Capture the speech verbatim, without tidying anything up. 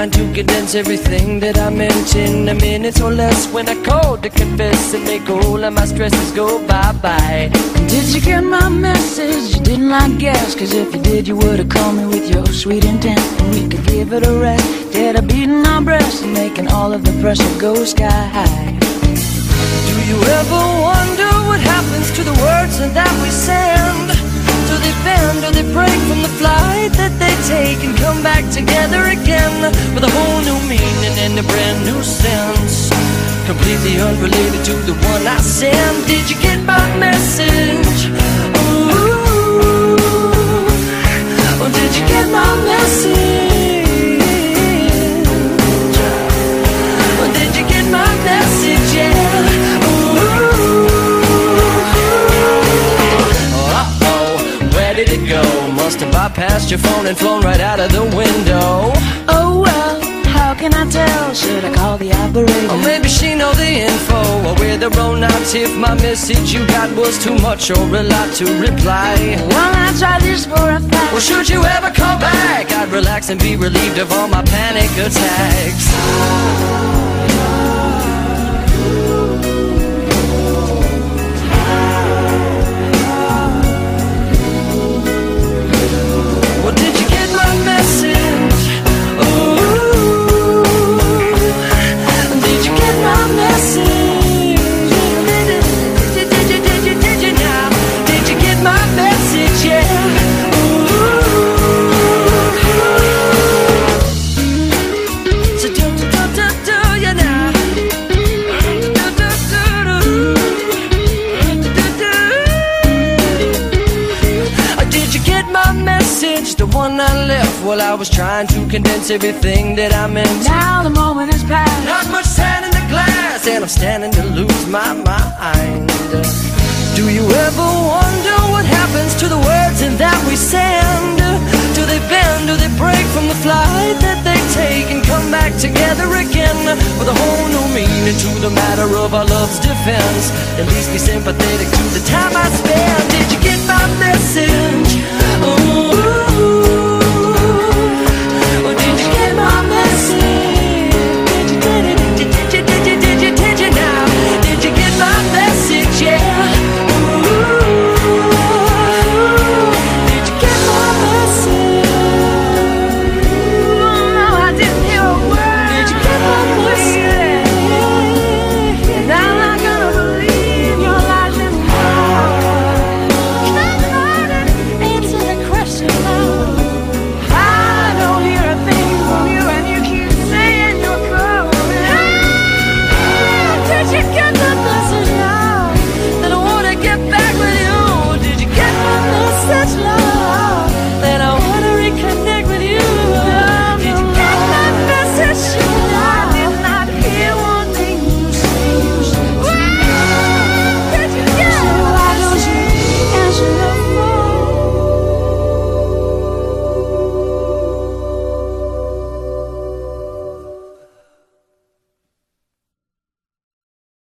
trying to condense everything that I meant in a minute or less. When I called to confess and make all of my stresses go bye-bye. Did you get my message? You didn't, I guess, cause if you did, you would've called me with your sweet intent, and we could give it a rest, instead of beating our breasts and making all of the pressure go sky high. Do you ever wonder what happens to the words that we send? Do they bend, do they break from the flight that they take and come back together again with a whole new meaning and a brand new sense, completely unrelated to the one I sent? Did you get my message? Ooh, or did you get my message? Or did you get my message? Yeah. Where did it go? Must have bypassed your phone and flown right out of the window. Oh well, how can I tell? Should I call the operator? Or maybe she know the info, or we're the wrong knots if my message you got was too much or a lot to reply. Well, I tried this for a fact. Well, should you ever call back, I'd relax and be relieved of all my panic attacks. The one I left while I was trying to condense everything that I meant. Now the moment has passed. Not much sand in the glass, and I'm standing to lose my mind. Do you ever wonder what happens to the words in that we send? Do they bend, do they break from the flight that they take and come back together again with a whole new meaning to the matter of our love's defense? At least be sympathetic to the time I spent. Did you get my message? Ooh.